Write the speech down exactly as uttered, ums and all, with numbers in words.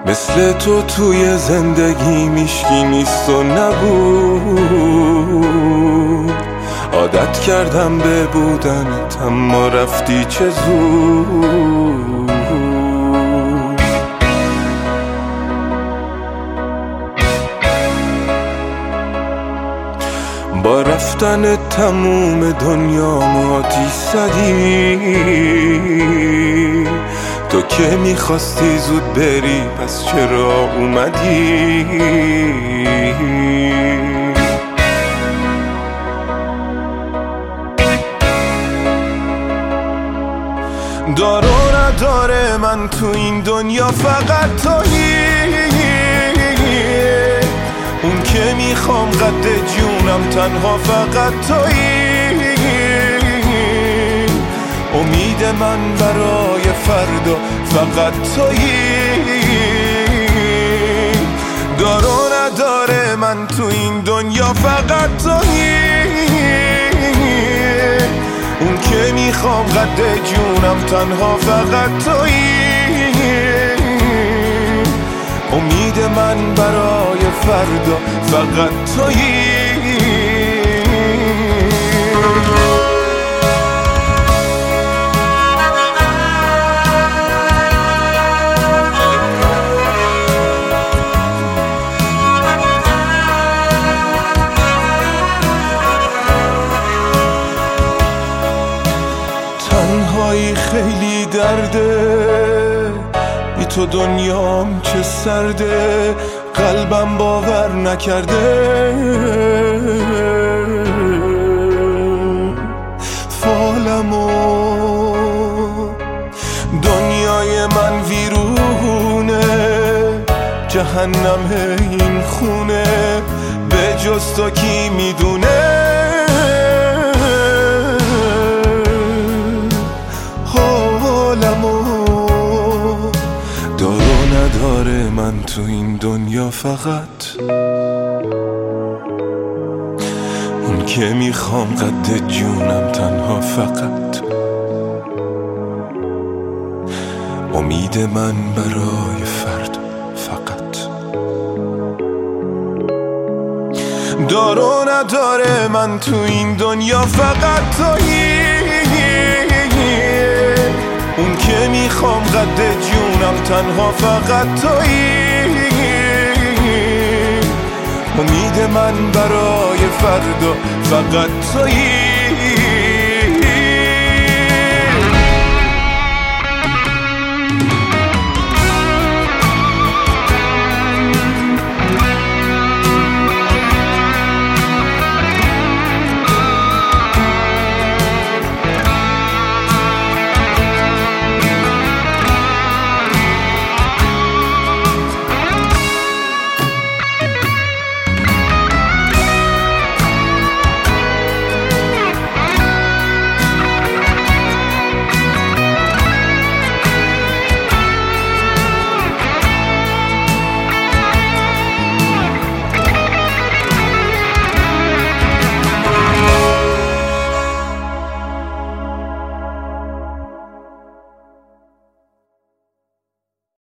مثل تو توی زندگی میشکی نیست و نبود. عادت کردم به بودنت اما رفتی چه زود. با رفتن تموم دنیا آتیش زدی. تو که میخواستی زود بری پس چرا اومدی؟ دار و نداره من تو این دنیا فقط تویی. اون که میخوام قد جونم تنها فقط تویی. امید من برای فردا فقط تویی. دار و نداره من تو این دنیا فقط تویی. اون که میخوام قد جونم تنها فقط تویی. امید من برای فردا فقط تویی. تنهایی خیلی درده، بی تو دنیام چه سرده، قلبم باور نکرده. فالمو دنیای من ویرونه، جهنم این خونه، به جز تو کی میدونه. دار و نداره من تو این دنیا فقط اون که میخوام قد جونم تنها فقط. امید من برای فردا فقط. دار و نداره من تو این دنیا فقط تویی. اون که میخوام قد جونم تنها فقط تویی. امید من برای فردا فقط تویی.